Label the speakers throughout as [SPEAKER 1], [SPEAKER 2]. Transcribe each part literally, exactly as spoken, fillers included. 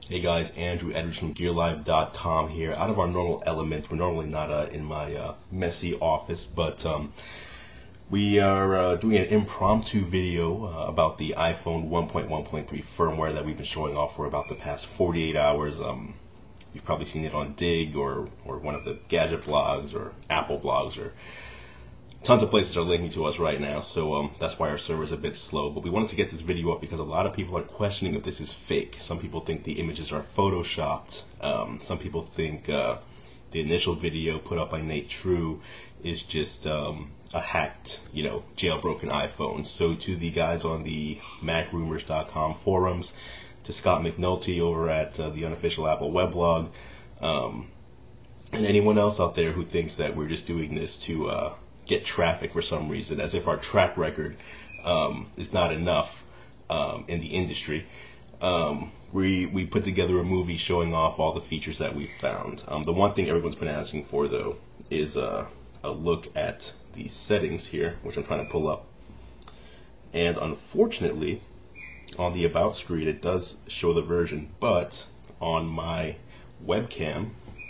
[SPEAKER 1] Hey guys, Andrew Edwards from Gear Live dot com here. Out of our normal element, we're normally not uh, in my uh, messy office, but um, we are uh, doing an impromptu video uh, about the iPhone one point one point three firmware that we've been showing off for about the past forty-eight hours. Um, you've probably seen it on Dig or, or one of the gadget blogs or Apple blogs, or tons of places are linking to us right now, so um, that's why our server is a bit slow. But we wanted to get this video up because a lot of people are questioning if this is fake. Some people think the images are photoshopped. Um, some people think uh, the initial video put up by Nate True is just um, a hacked, you know, jailbroken iPhone. So to the guys on the Mac Rumors dot com forums, to Scott McNulty over at uh, the unofficial Apple weblog, um, and anyone else out there who thinks that we're just doing this to uh, get traffic for some reason, as if our track record um, is not enough um, in the industry. Um, we we put together a movie showing off all the features that we found. Um, the one thing everyone's been asking for, though, is uh, a look at the settings here, which I'm trying to pull up. And unfortunately, on the About screen, it does show the version, but on my webcam,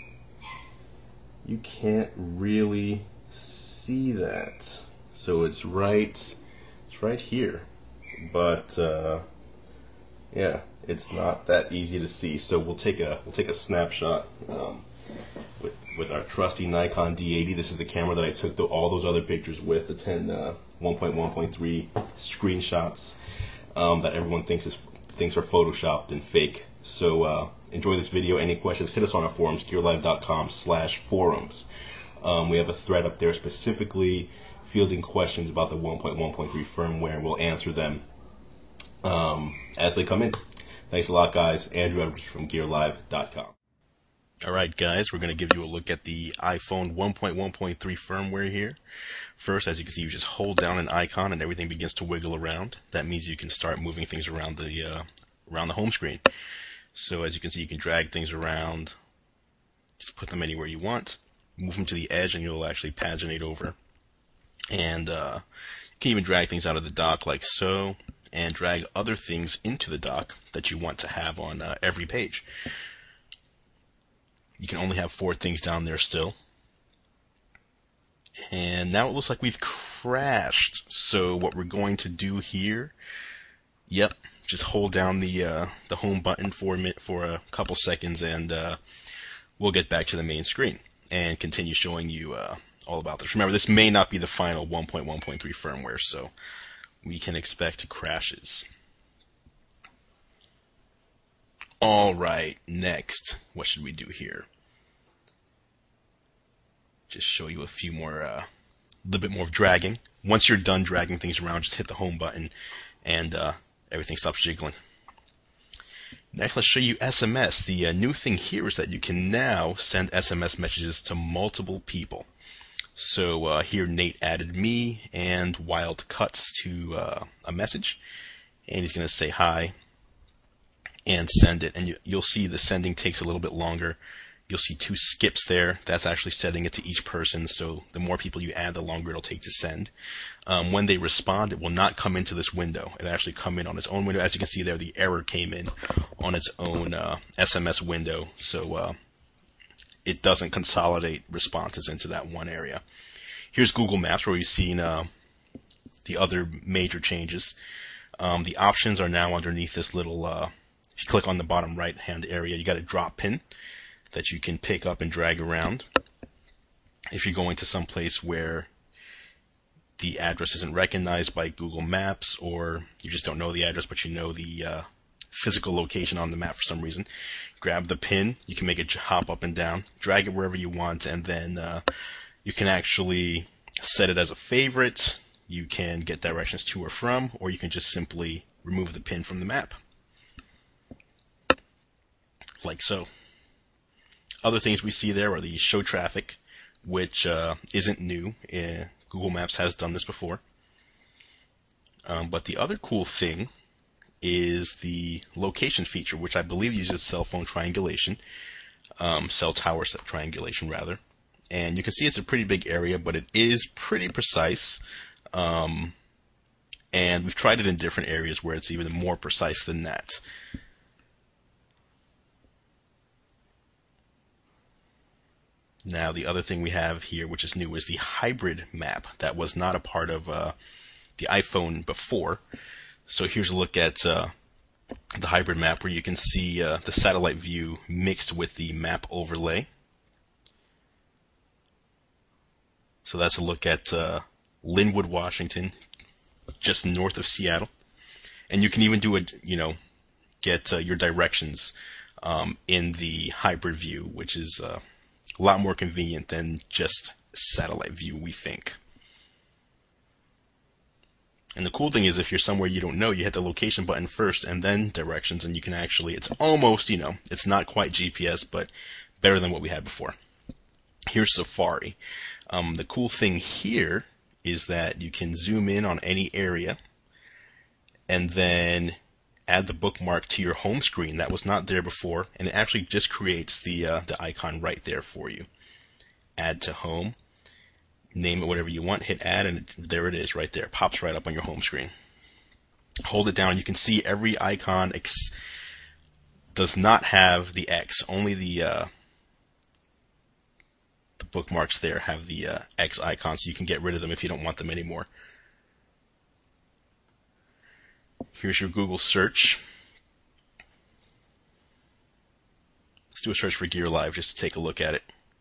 [SPEAKER 1] you can't really see that. So it's right it's right here, but uh, yeah, it's not that easy to see. So we'll take a we'll take a snapshot um, with with our trusty Nikon D eighty. This is the camera that I took the, all those other pictures with, the ten uh, one point one point three screenshots um, that everyone thinks is thinks are photoshopped and fake. So uh, enjoy this video. Any questions, hit us on our forums, gear live dot com slash forums. Um, we have a thread up there specifically fielding questions about the one point one point three firmware, and we'll answer them um, as they come in. Thanks a lot, guys. Andrew Edwards from gear live dot com.
[SPEAKER 2] Alright guys, we're going to give you a look at the iPhone one point one point three firmware here. First, as you can see, you just hold down an icon and everything begins to wiggle around. That means you can start moving things around the uh, around the home screen. So as you can see, you can drag things around, just put them anywhere you want, move them to the edge and you'll actually paginate over. And uh, you can even drag things out of the dock like so, and drag other things into the dock that you want to have on uh, every page. You can only have four things down there still. And now it looks like we've crashed. So what we're going to do here, yep, just hold down the uh, the home button for a, minute, for a couple seconds, and uh, we'll get back to the main screen and continue showing you uh, all about this. Remember, this may not be the final one point one point three firmware, so we can expect crashes. Alright, next, what should we do here? Just show you a few more, a uh, little bit more of dragging. Once you're done dragging things around, just hit the home button and uh, everything stops jiggling. Next, let's show you S M S. The uh, new thing here is that you can now send S M S messages to multiple people. So uh, here Nate added me and Wild cuts to uh, a message, and he's going to say hi and send it. And you, you'll see the sending takes a little bit longer. You'll see two skips there. That's actually setting it to each person, so the more people you add, the longer it'll take to send. Um, when they respond, it will not come into this window. It'll actually come in on its own window. As you can see there, the error came in on its own uh, S M S window, so uh, it doesn't consolidate responses into that one area. Here's Google Maps, where we've seen uh, the other major changes. Um, the options are now underneath this little, uh, if you click on the bottom right-hand area, you got a drop pin that you can pick up and drag around. If you're going to some place where the address isn't recognized by Google Maps, or you just don't know the address but you know the uh, physical location on the map for some reason, grab the pin, you can make it hop up and down, drag it wherever you want, and then uh, you can actually set it as a favorite. You can get directions to or from, or you can just simply remove the pin from the map, like so. Other things we see there are the show traffic, which uh, isn't new. Uh, Google Maps has done this before. Um, but the other cool thing is the location feature, which I believe uses cell phone triangulation, um, cell tower triangulation rather. And you can see it's a pretty big area, but it is pretty precise. Um, and we've tried it in different areas where it's even more precise than that. Now, the other thing we have here, which is new, is the hybrid map. That was not a part of uh, the iPhone before. So here's a look at uh, the hybrid map, where you can see uh, the satellite view mixed with the map overlay. So that's a look at uh, Linwood, Washington, just north of Seattle. And you can even do a, you know, get uh, your directions um, in the hybrid view, which is uh, a lot more convenient than just satellite view, we think. And the cool thing is, if you're somewhere you don't know, you hit the location button first and then directions, and you can actually, it's almost, you know, it's not quite G P S, but better than what we had before. Here's Safari. Um, the cool thing here is that you can zoom in on any area and then add the bookmark to your home screen. That was not there before, and it actually just creates the uh, the icon right there for you. Add to home, name it whatever you want, hit add, and there it is right there. It pops right up on your home screen. Hold it down, you can see every icon ex- does not have the X, only the uh, the bookmarks there have the uh, X icon, so you can get rid of them if you don't want them anymore. Here's your Google search. Let's do a search for Gear Live just to take a look at it.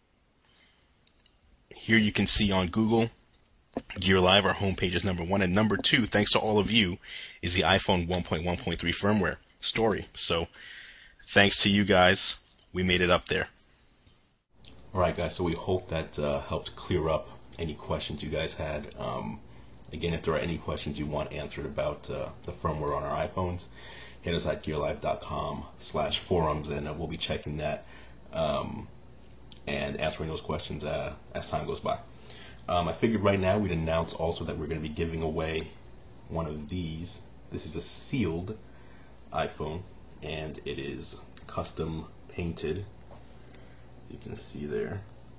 [SPEAKER 2] Here you can see on Google, Gear Live, our homepage is number one. And number two, thanks to all of you, is the iPhone one point one point three firmware story. So thanks to you guys, we made it up there.
[SPEAKER 1] Alright guys, so we hope that uh, helped clear up any questions you guys had. Um, again, if there are any questions you want answered about uh, the firmware on our iPhones, hit us at gearlive.com slash forums, and uh, we'll be checking that um, and answering those questions uh, as time goes by. Um, I figured right now we'd announce also that we're going to be giving away one of these. This is a sealed iPhone, and it is custom painted. As you can see there,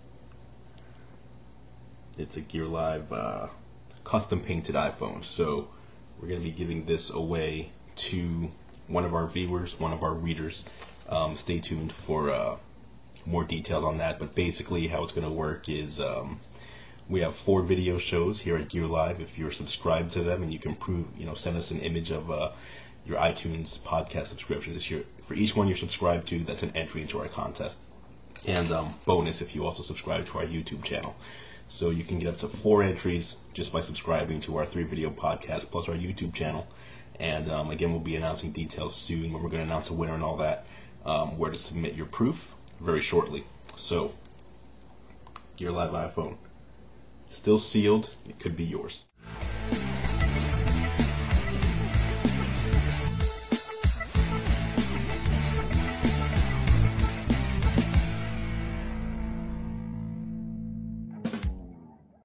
[SPEAKER 1] it's a Gear Live uh, custom painted iPhone. So we're going to be giving this away to one of our viewers, one of our readers. Um, stay tuned for uh, more details on that. But basically how it's going to work is um, we have four video shows here at Gear Live. If you're subscribed to them, and you can prove, you know, send us an image of uh, your iTunes podcast subscriptions. This year, for each one you're subscribed to, that's an entry into our contest. And um, bonus if you also subscribe to our YouTube channel. So you can get up to four entries just by subscribing to our three video podcast plus our YouTube channel. And um, again, we'll be announcing details soon when we're going to announce a winner and all that. Um, where to submit your proof very shortly. So, Gear Live iPhone, still sealed. It could be yours.